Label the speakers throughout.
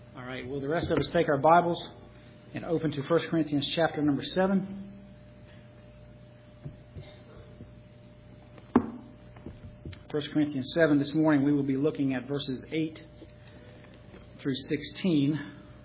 Speaker 1: All right, will the rest of us take our Bibles and open to 1 Corinthians chapter number 7? 1 Corinthians 7 this morning, we will be looking at verses 8 through 16.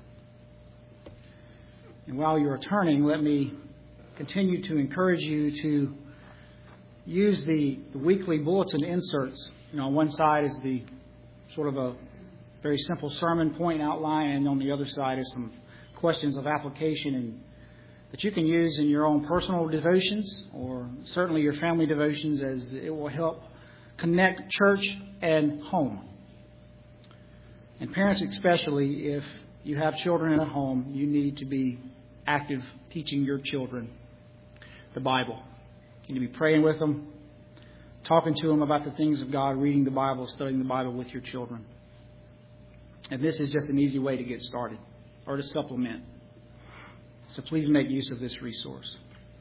Speaker 1: And while you are turning, let me continue to encourage you to use the weekly bulletin inserts. On one side is the sort of a very simple sermon point outline, and on the other side is some questions of application that you can use in your own personal devotions or certainly your family devotions, as it will help connect church and home. And parents especially, if you have children at home, you need to be active teaching your children the Bible. You need to be praying with them, talking to them about the things of God, reading the Bible, studying the Bible with your children. And this is just an easy way to get started or to supplement. So please make use of this resource.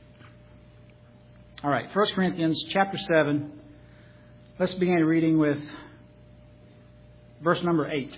Speaker 1: All right, 1 Corinthians chapter 7. Let's begin reading with verse number 8.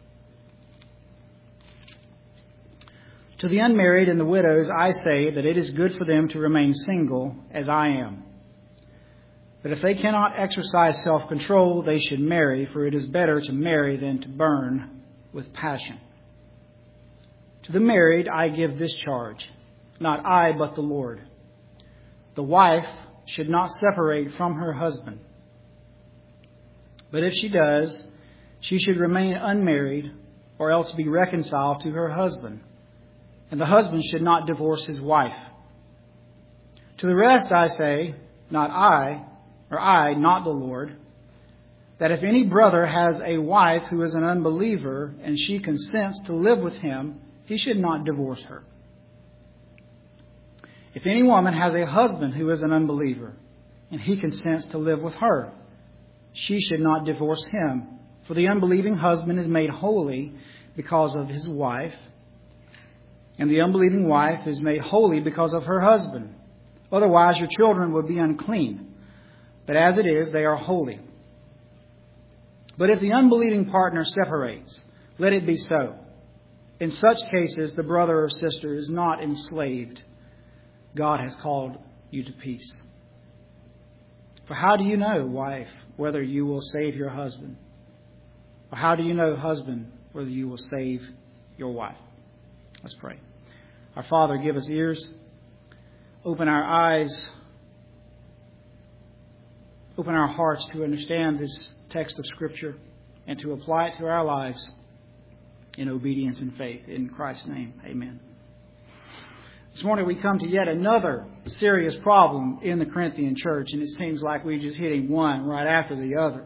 Speaker 1: To the unmarried and the widows I say that it is good for them to remain single as I am. But if they cannot exercise self-control, they should marry, for it is better to marry than to burn with passion. To the married I give this charge, not I but the Lord. The wife should not separate from her husband. But if she does, she should remain unmarried or else be reconciled to her husband. And the husband should not divorce his wife. To the rest I say, not I, not the Lord, that if any brother has a wife who is an unbeliever and she consents to live with him, he should not divorce her. If any woman has a husband who is an unbeliever and he consents to live with her, she should not divorce him. For the unbelieving husband is made holy because of his wife, and the unbelieving wife is made holy because of her husband. Otherwise your children would be unclean, but as it is, they are holy. But if the unbelieving partner separates, let it be so. In such cases, the brother or sister is not enslaved. God has called you to peace. For how do you know, wife, whether you will save your husband? Or how do you know, husband, whether you will save your wife? Let's pray. Our Father, give us ears. Open our eyes. Open our hearts to understand this text of Scripture and to apply it to our lives in obedience and faith. In Christ's name, amen. This morning we come to yet another serious problem in the Corinthian church, and it seems like we're just hitting one right after the other.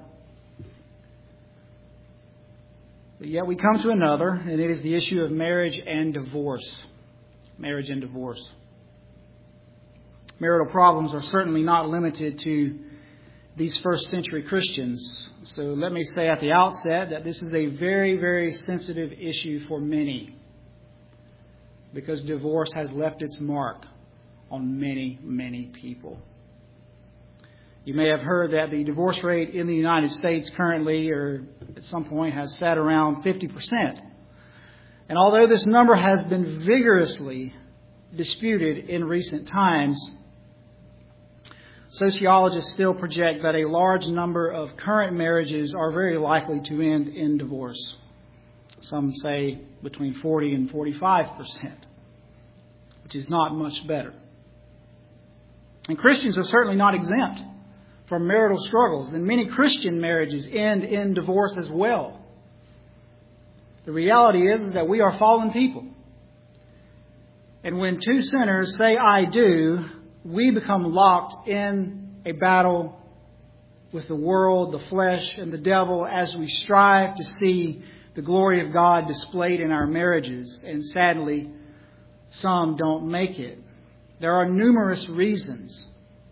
Speaker 1: But yet we come to another, and it is the issue of marriage and divorce. Marriage and divorce. Marital problems are certainly not limited to these first century Christians. So let me say at the outset that this is a very, very sensitive issue for many, because divorce has left its mark on many, many people. You may have heard that the divorce rate in the United States currently, or at some point, has sat around 50%. And although this number has been vigorously disputed in recent times, sociologists still project that a large number of current marriages are very likely to end in divorce. Some say between 40 and 45%, which is not much better. And Christians are certainly not exempt from marital struggles, and many Christian marriages end in divorce as well. The reality is that we are fallen people. And when two sinners say, I do, we become locked in a battle with the world, the flesh, and the devil as we strive to see the glory of God displayed in our marriages. And sadly, some don't make it. There are numerous reasons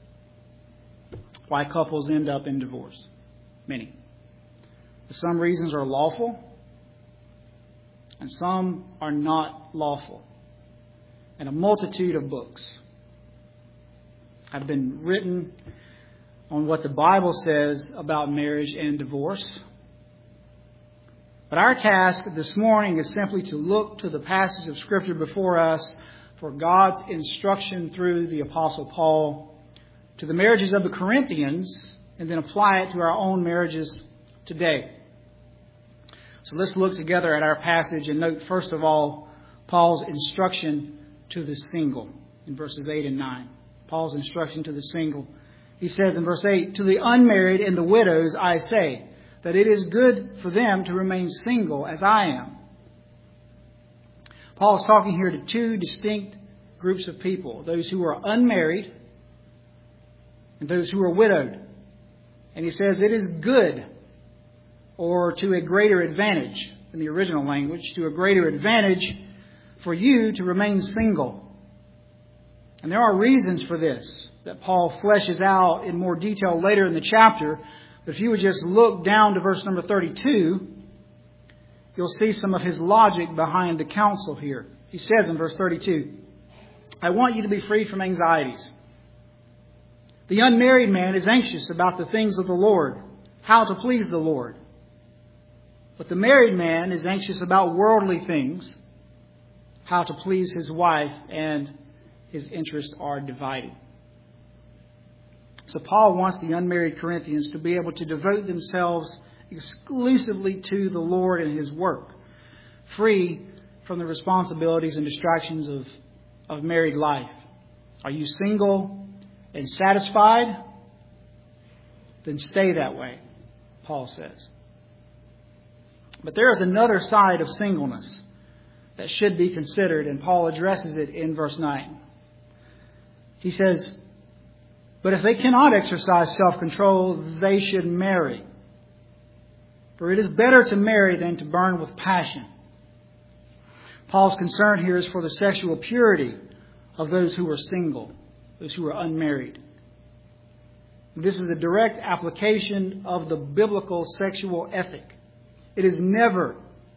Speaker 1: why couples end up in divorce. Many. Some reasons are lawful, and some are not lawful. And a multitude of books have been written on what the Bible says about marriage and divorce. But our task this morning is simply to look to the passage of Scripture before us for God's instruction through the Apostle Paul to the marriages of the Corinthians, and then apply it to our own marriages today. So let's look together at our passage and note, first of all, Paul's instruction to the single in verses 8 and 9. Paul's instruction to the single. He says in verse 8, "To the unmarried and the widows I say, that it is good for them to remain single as I am." Paul is talking here to two distinct groups of people, those who are unmarried and those who are widowed. And he says it is good, or to a greater advantage in the original language, to a greater advantage for you to remain single. And there are reasons for this that Paul fleshes out in more detail later in the chapter. But if you would just look down to verse number 32, you'll see some of his logic behind the counsel here. He says in verse 32, "I want you to be free from anxieties. The unmarried man is anxious about the things of the Lord, how to please the Lord. But the married man is anxious about worldly things, how to please his wife, and his interests are divided." So Paul wants the unmarried Corinthians to be able to devote themselves exclusively to the Lord and His work, free from the responsibilities and distractions of married life. Are you single and satisfied? Then stay that way, Paul says. But there is another side of singleness that should be considered, and Paul addresses it in verse 9. He says, "But if they cannot exercise self-control, they should marry. For it is better to marry than to burn with passion." Paul's concern here is for the sexual purity of those who are single, those who are unmarried. This is a direct application of the biblical sexual ethic. It is never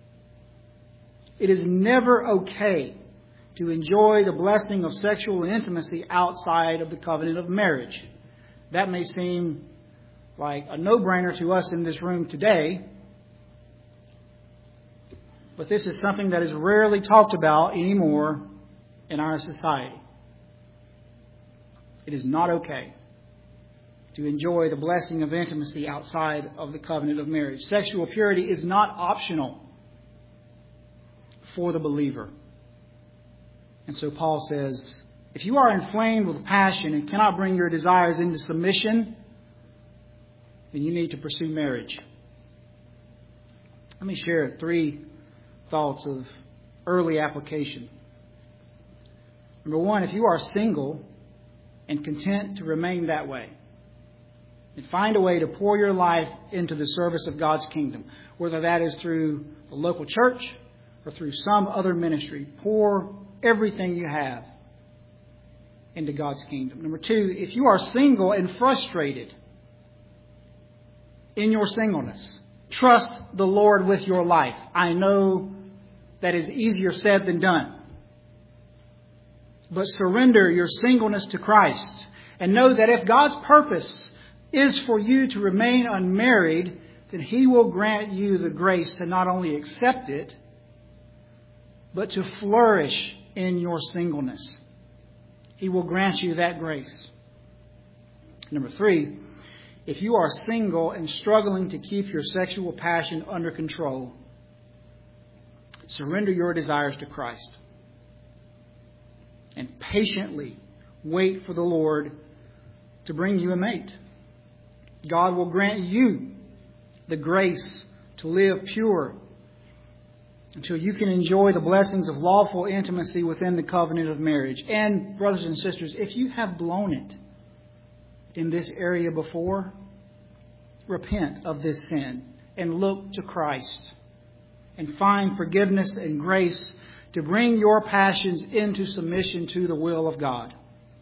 Speaker 1: okay to enjoy the blessing of sexual intimacy outside of the covenant of marriage. That may seem like a no-brainer to us in this room today, but this is something that is rarely talked about anymore in our society. It is not okay to enjoy the blessing of intimacy outside of the covenant of marriage. Sexual purity is not optional for the believer. And so Paul says, if you are inflamed with passion and cannot bring your desires into submission, then you need to pursue marriage. Let me share 3 thoughts of early application. Number 1, if you are single and content to remain that way, and find a way to pour your life into the service of God's kingdom, whether that is through the local church or through some other ministry, pour everything you have into God's kingdom. Number 2, if you are single and frustrated in your singleness, trust the Lord with your life. I know that is easier said than done. But surrender your singleness to Christ and know that if God's purpose is for you to remain unmarried, then He will grant you the grace to not only accept it, but to flourish in your singleness. He will grant you that grace. Number 3, if you are single and struggling to keep your sexual passion under control, surrender your desires to Christ and patiently wait for the Lord to bring you a mate. God will grant you the grace to live pure until you can enjoy the blessings of lawful intimacy within the covenant of marriage. And, brothers and sisters, if you have blown it in this area before, repent of this sin and look to Christ and find forgiveness and grace to bring your passions into submission to the will of God.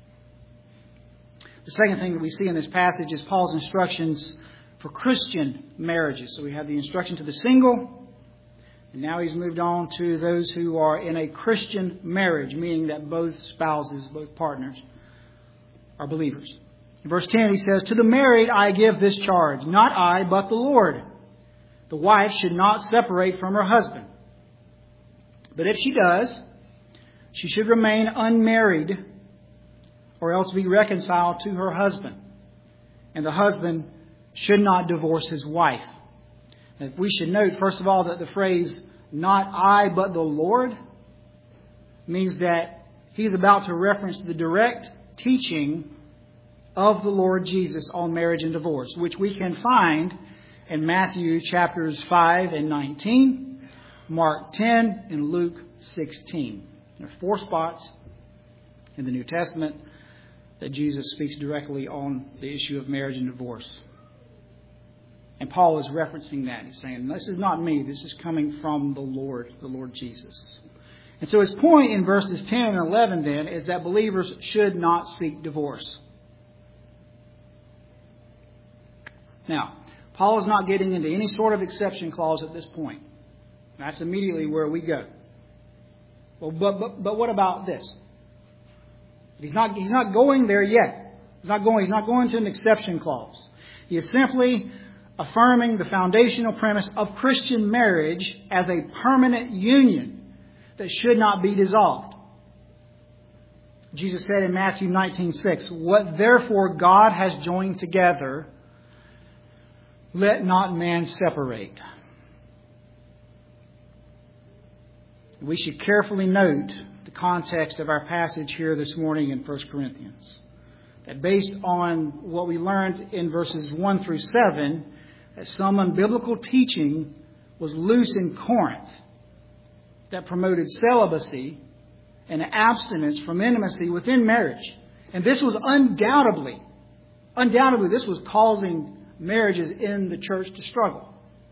Speaker 1: The second thing that we see in this passage is Paul's instructions for Christian marriages. So we have the instruction to the single, and now he's moved on to those who are in a Christian marriage, meaning that both spouses, both partners, are believers. In verse 10 he says, "To the married I give this charge, not I, but the Lord. the wife should not separate from her husband. But if she does, she should remain unmarried or else be reconciled to her husband. And the husband should not divorce his wife. And we should note, first of all, that the phrase, not I, but the Lord, means that he's about to reference the direct teaching of the Lord Jesus on marriage and divorce, which we can find in Matthew chapters 5 and 19, Mark 10, and Luke 16. There are 4 spots in the New Testament that Jesus speaks directly on the issue of marriage and divorce. And Paul is referencing that. He's saying, this is not me. This is coming from the Lord Jesus. And so his point in verses 10 and 11 then is that believers should not seek divorce. Now, Paul is not getting into any sort of exception clause at this point. That's immediately where we go. Well, but what about this? He's not going there yet. He's not going to an exception clause. He is simply affirming the foundational premise of Christian marriage as a permanent union that should not be dissolved. Jesus said in Matthew 19:6, "What therefore God has joined together, let not man separate." We should carefully note the context of our passage here this morning in 1 Corinthians. That based on what we learned in verses 1 through 7, that some unbiblical teaching was loose in Corinth that promoted celibacy and abstinence from intimacy within marriage. And this was undoubtedly this was causing marriages in the church to struggle.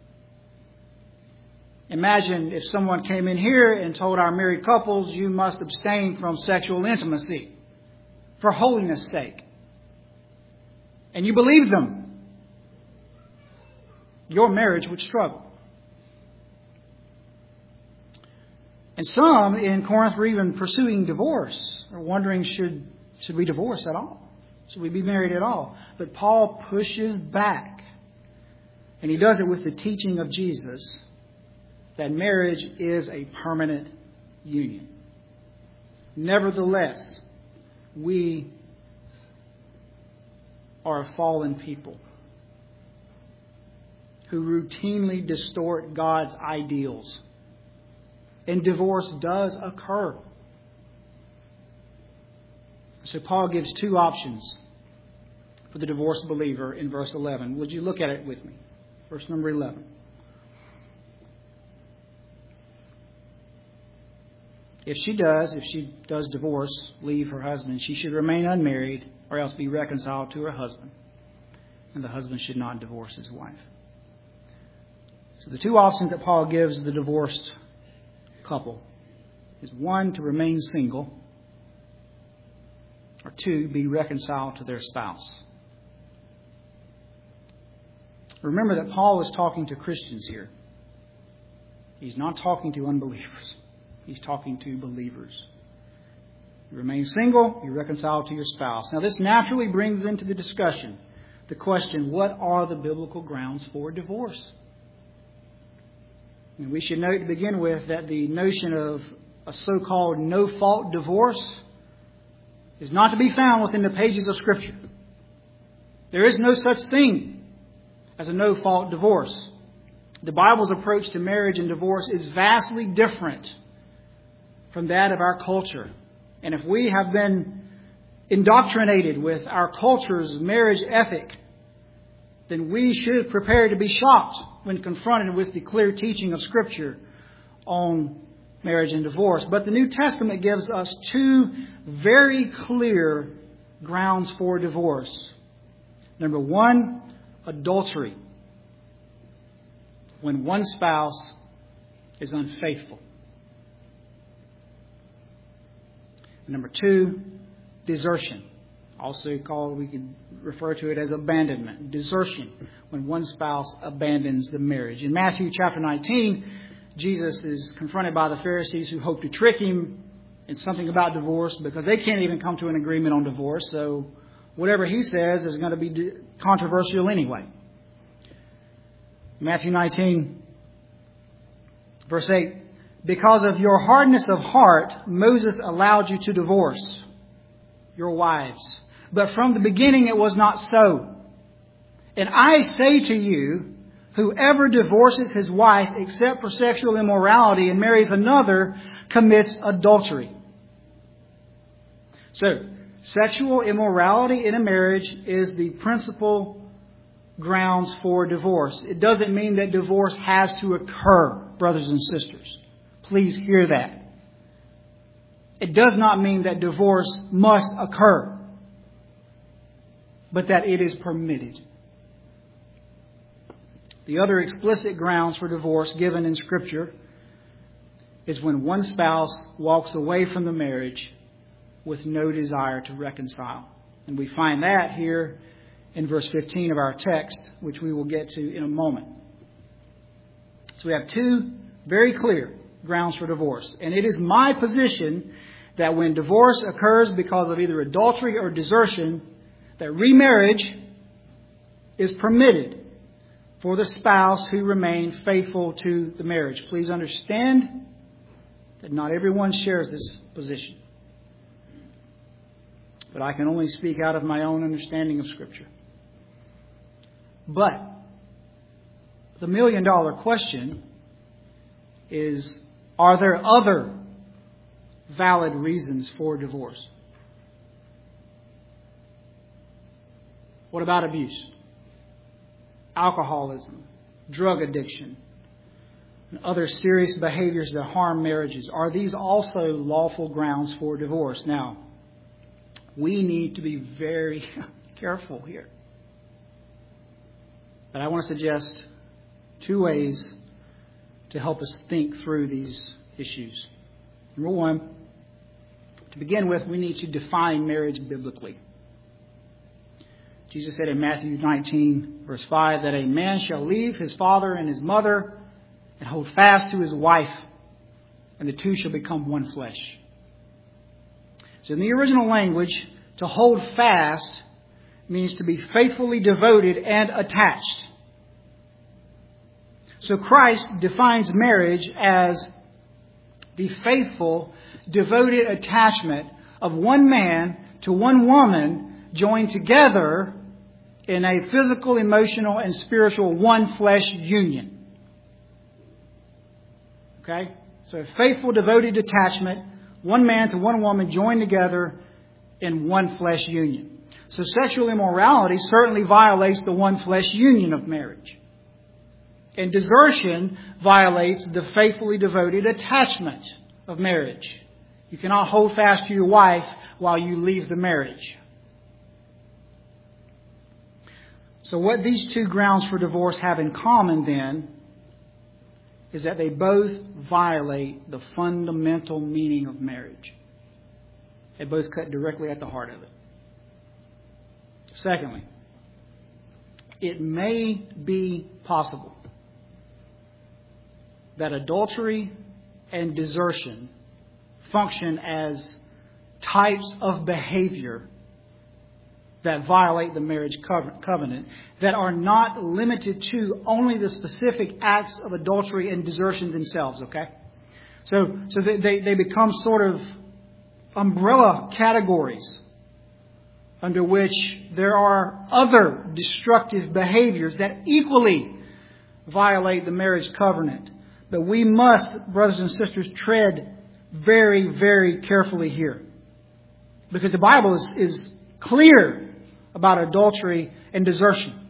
Speaker 1: Imagine if someone came in here and told our married couples, you must abstain from sexual intimacy for holiness' sake. And you believe them. Your marriage would struggle. And some in Corinth were even pursuing divorce. Or wondering, should we divorce at all? Should we be married at all? But Paul pushes back. And he does it with the teaching of Jesus that marriage is a permanent union. Nevertheless, we are a fallen people who routinely distort God's ideals. And divorce does occur. So Paul gives 2 options for the divorced believer in verse 11. Would you look at it with me? Verse number 11. If she does divorce, leave her husband, she should remain unmarried or else be reconciled to her husband. And the husband should not divorce his wife. So the 2 options that Paul gives the divorced couple is 1, to remain single, or 2, be reconciled to their spouse. Remember that Paul is talking to Christians here. He's not talking to unbelievers. He's talking to believers. You remain single, you reconcile to your spouse. Now this naturally brings into the discussion the question, what are the biblical grounds for divorce? And we should note to begin with that the notion of a so-called no-fault divorce is not to be found within the pages of Scripture. There is no such thing as a no-fault divorce. The Bible's approach to marriage and divorce is vastly different from that of our culture. And if we have been indoctrinated with our culture's marriage ethic, then we should prepare to be shocked when confronted with the clear teaching of Scripture on marriage and divorce. But the New Testament gives us 2 very clear grounds for divorce. Number 1, adultery. When one spouse is unfaithful. Number 2, desertion. Also called, we could refer to it as abandonment. Desertion. When one spouse abandons the marriage. In Matthew chapter 19, Jesus is confronted by the Pharisees who hope to trick him in something about divorce because they can't even come to an agreement on divorce. So whatever he says is going to be controversial anyway. Matthew 19, verse 8. Because of your hardness of heart, Moses allowed you to divorce your wives. But from the beginning it was not so. And I say to you, whoever divorces his wife except for sexual immorality and marries another commits adultery. So, sexual immorality in a marriage is the principal grounds for divorce. It doesn't mean that divorce has to occur, brothers and sisters. Please hear that. It does not mean that divorce must occur, but that it is permitted. The other explicit grounds for divorce given in Scripture is when one spouse walks away from the marriage with no desire to reconcile. And we find that here in verse 15 of our text, which we will get to in a moment. So we have two very clear grounds for divorce. And it is my position that when divorce occurs because of either adultery or desertion, that remarriage is permitted for the spouse who remained faithful to the marriage. Please understand that not everyone shares this position. But I can only speak out of my own understanding of Scripture. But the million-dollar question is, are there other valid reasons for divorce? What about abuse, alcoholism, drug addiction, and other serious behaviors that harm marriages? Are these also lawful grounds for divorce? Now, we need to be very careful here. But I want to suggest two ways to help us think through these issues. Number one, to begin with, we need to define marriage biblically. Jesus said in Matthew 19, verse 5, that a man shall leave his father and his mother and hold fast to his wife, and the two shall become one flesh. So in the original language, to hold fast means to be faithfully devoted and attached. So Christ defines marriage as the faithful, devoted attachment of one man to one woman joined together in a physical, emotional, and spiritual one flesh union. Okay? So a faithful, devoted attachment, one man to one woman joined together in one flesh union. So sexual immorality certainly violates the one flesh union of marriage. And desertion violates the faithfully devoted attachment of marriage. You cannot hold fast to your wife while you leave the marriage. So what these two grounds for divorce have in common then is that they both violate the fundamental meaning of marriage. They both cut directly at the heart of it. Secondly, it may be possible that adultery and desertion function as types of behavior that violate the marriage covenant that are not limited to only the specific acts of adultery and desertion themselves, okay? So they become sort of umbrella categories under which there are other destructive behaviors that equally violate the marriage covenant. But we must, brothers and sisters, tread very, very carefully here. Because the Bible is clear about adultery and desertion.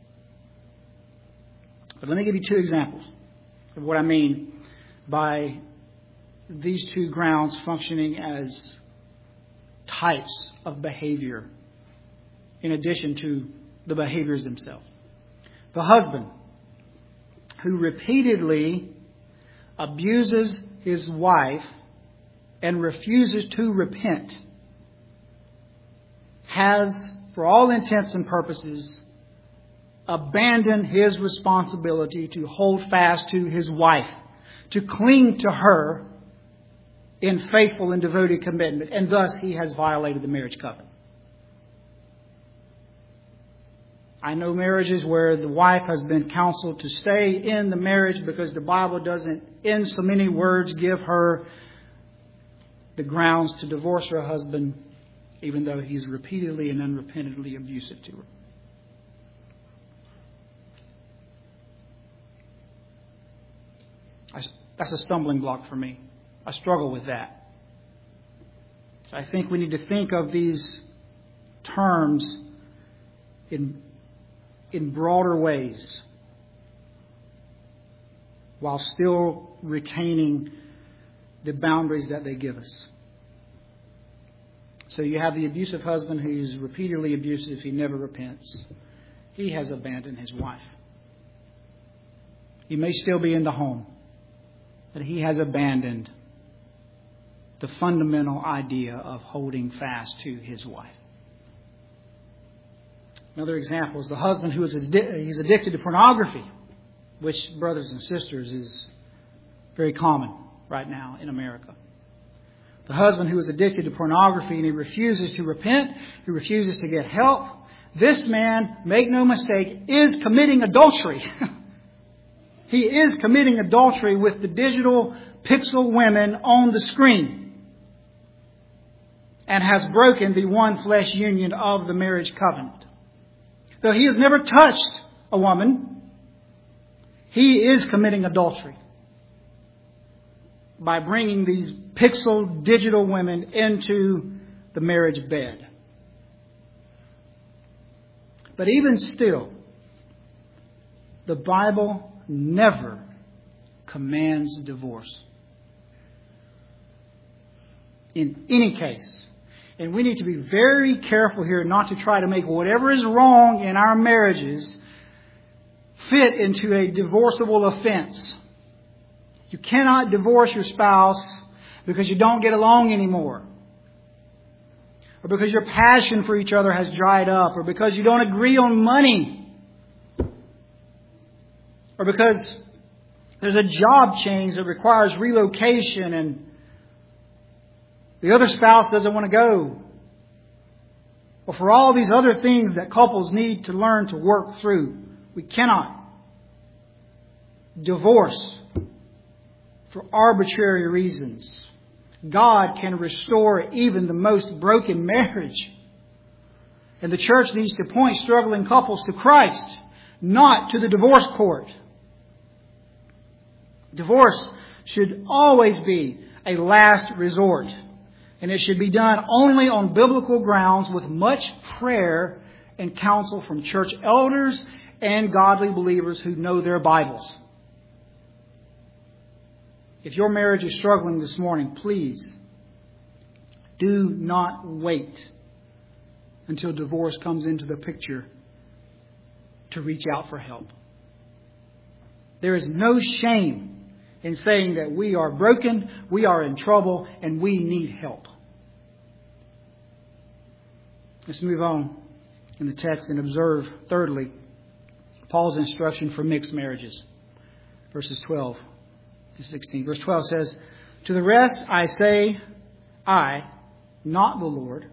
Speaker 1: But let me give you two examples of what I mean by these two grounds functioning as types of behavior in addition to the behaviors themselves. The husband who repeatedly abuses his wife and refuses to repent has, for all intents and purposes, abandoned his responsibility to hold fast to his wife, to cling to her in faithful and devoted commitment, and thus he has violated the marriage covenant. I know marriages where the wife has been counseled to stay in the marriage because the Bible doesn't, in so many words, give her the grounds to divorce her husband, even though he's repeatedly and unrepentantly abusive to her. That's a stumbling block for me. I struggle with that. So I think we need to think of these terms in broader ways while still retaining the boundaries that they give us. So you have the abusive husband who's repeatedly abusive. He never repents. He has abandoned his wife. He may still be in the home, but he has abandoned the fundamental idea of holding fast to his wife. Another example is the husband who is he's addicted to pornography, which, brothers and sisters, is very common right now in America. The husband who is addicted to pornography and he refuses to repent, he refuses to get help. This man, make no mistake, is committing adultery. He is committing adultery with the digital pixel women on the screen and has broken the one flesh union of the marriage covenant. Though he has never touched a woman, he is committing adultery by bringing these pixel digital women into the marriage bed. But even still, the Bible never commands divorce. In any case. And we need to be very careful here not to try to make whatever is wrong in our marriages fit into a divorceable offense. You cannot divorce your spouse because you don't get along anymore, or because your passion for each other has dried up, or because you don't agree on money, or because there's a job change that requires relocation and the other spouse doesn't want to go. Or for all these other things that couples need to learn to work through. We cannot divorce for arbitrary reasons. God can restore even the most broken marriage. And the church needs to point struggling couples to Christ, not to the divorce court. Divorce should always be a last resort. And it should be done only on biblical grounds with much prayer and counsel from church elders and godly believers who know their Bibles. If your marriage is struggling this morning, please do not wait until divorce comes into the picture to reach out for help. There is no shame in saying that we are broken, we are in trouble, and we need help. Let's move on in the text and observe, thirdly, Paul's instruction for mixed marriages. Verses 12 to 16. Verse 12 says, "To the rest I say, I, not the Lord,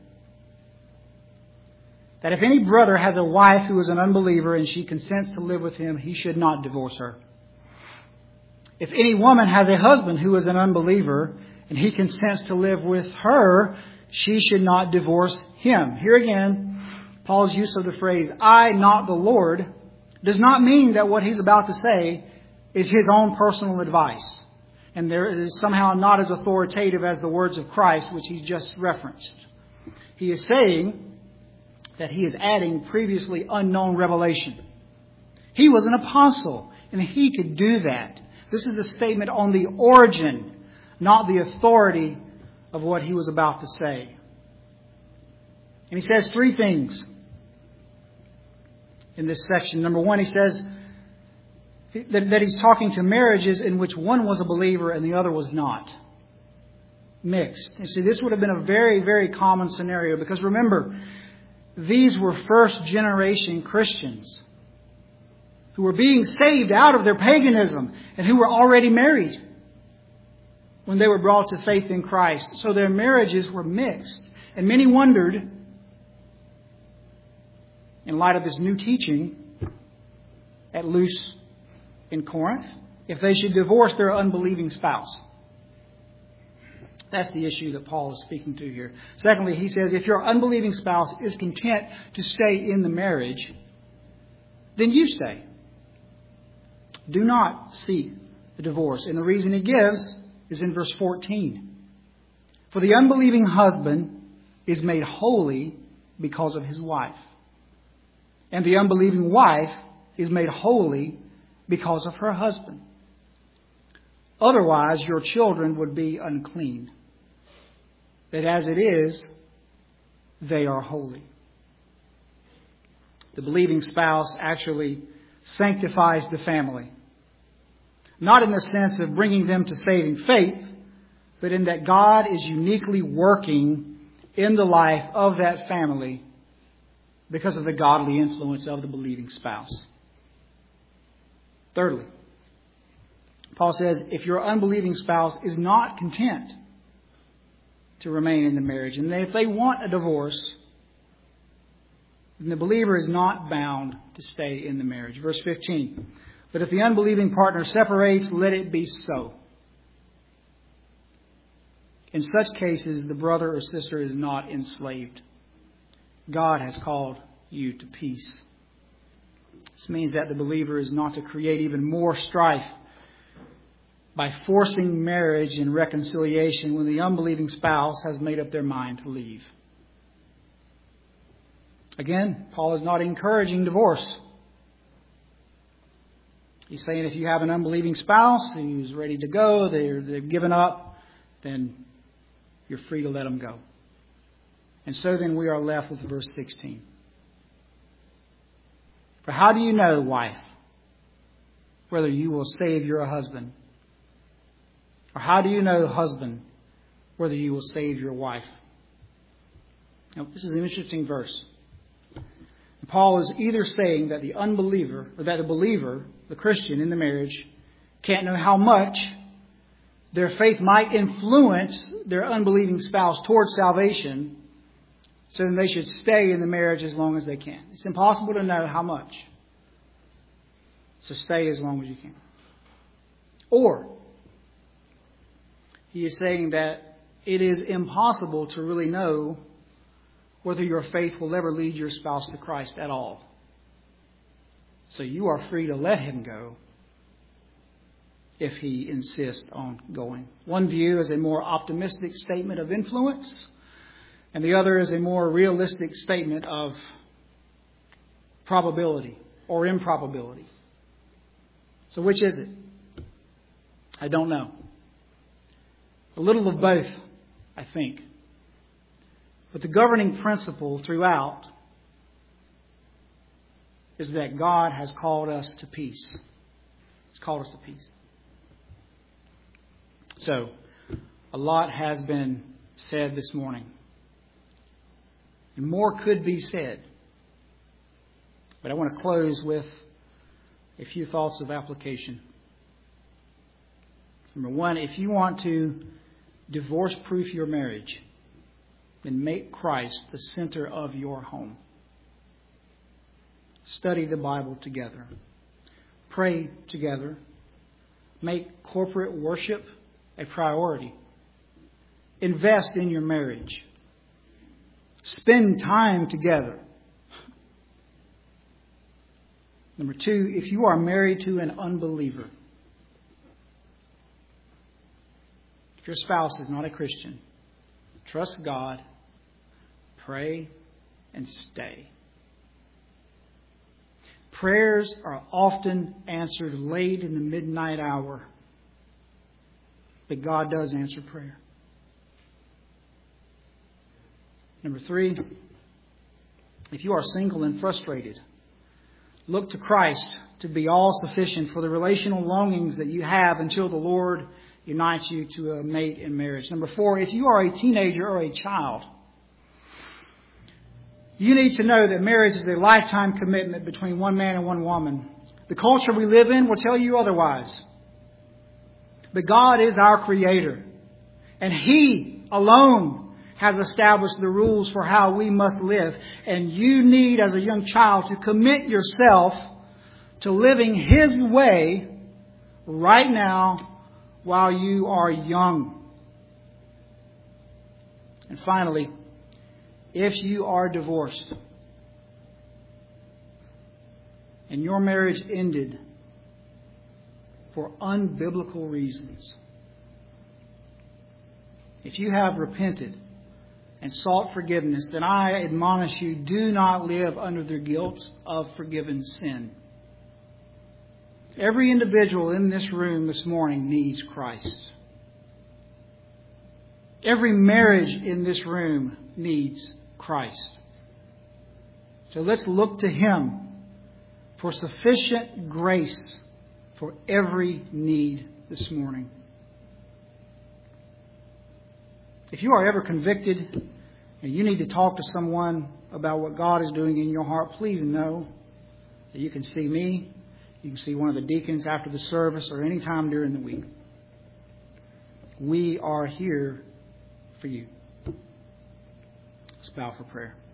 Speaker 1: that if any brother has a wife who is an unbeliever and she consents to live with him, he should not divorce her. If any woman has a husband who is an unbeliever and he consents to live with her, she should not divorce him." Here again, Paul's use of the phrase, "I, not the Lord," does not mean that what he's about to say is his own personal advice. And there is somehow not as authoritative as the words of Christ, which he just referenced. He is saying that he is adding previously unknown revelation. He was an apostle, and he could do that. This is a statement on the origin, not the authority of what he was about to say. And he says three things in this section. Number one, he says that he's talking to marriages in which one was a believer and the other was not. Mixed. You see, this would have been a very, very common scenario because remember, these were first generation Christians who were being saved out of their paganism and who were already married when they were brought to faith in Christ. So their marriages were mixed. And many wondered, in light of this new teaching at Luz in Corinth, if they should divorce their unbelieving spouse. That's the issue that Paul is speaking to here. Secondly, he says, if your unbelieving spouse is content to stay in the marriage, then you stay. Do not seek the divorce. And the reason he gives is in verse 14. For the unbelieving husband is made holy because of his wife. And the unbelieving wife is made holy because of her husband. Otherwise, your children would be unclean. But as it is, they are holy. The believing spouse actually sanctifies the family. Not in the sense of bringing them to saving faith, but in that God is uniquely working in the life of that family because of the godly influence of the believing spouse. Thirdly, Paul says, if your unbelieving spouse is not content to remain in the marriage, and if they want a divorce, then the believer is not bound to stay in the marriage. Verse 15. But if the unbelieving partner separates, let it be so. In such cases, the brother or sister is not enslaved. God has called you to peace. This means that the believer is not to create even more strife by forcing marriage and reconciliation when the unbelieving spouse has made up their mind to leave. Again, Paul is not encouraging divorce. He's saying if you have an unbelieving spouse who's ready to go, they've given up, then you're free to let them go. And so then we are left with verse 16. For how do you know, wife, whether you will save your husband? Or how do you know, husband, whether you will save your wife? Now, this is an interesting verse. Paul is either saying that the unbeliever, or that the believer, the Christian in the marriage, can't know how much their faith might influence their unbelieving spouse towards salvation, so then they should stay in the marriage as long as they can. It's impossible to know how much. So stay as long as you can. Or he is saying that it is impossible to really know whether your faith will ever lead your spouse to Christ at all. So you are free to let him go if he insists on going. One view is a more optimistic statement of influence, and the other is a more realistic statement of probability or improbability. So which is it? I don't know. A little of both, I think. But the governing principle throughout is that God has called us to peace. He's called us to peace. So, a lot has been said this morning. And more could be said. But I want to close with a few thoughts of application. Number one, if you want to divorce-proof your marriage, then make Christ the center of your home. Study the Bible together. Pray together. Make corporate worship a priority. Invest in your marriage. Spend time together. Number two, if you are married to an unbeliever, if your spouse is not a Christian, trust God, pray, and stay. Prayers are often answered late in the midnight hour, but God does answer prayer. Number three, if you are single and frustrated, look to Christ to be all sufficient for the relational longings that you have until the Lord unites you to a mate in marriage. Number four, if you are a teenager or a child, you need to know that marriage is a lifetime commitment between one man and one woman. The culture we live in will tell you otherwise. But God is our Creator. And He alone has established the rules for how we must live. And you need, as a young child, to commit yourself to living His way right now while you are young. And finally, if you are divorced and your marriage ended for unbiblical reasons, if you have repented and sought forgiveness, then I admonish you, do not live under the guilt of forgiven sin. Every individual in this room this morning needs Christ. Every marriage in this room needs Christ. So let's look to Him for sufficient grace for every need this morning. If you are ever convicted and you need to talk to someone about what God is doing in your heart, please know that you can see me, you can see one of the deacons after the service or any time during the week. We are here for you. Let's bow for prayer.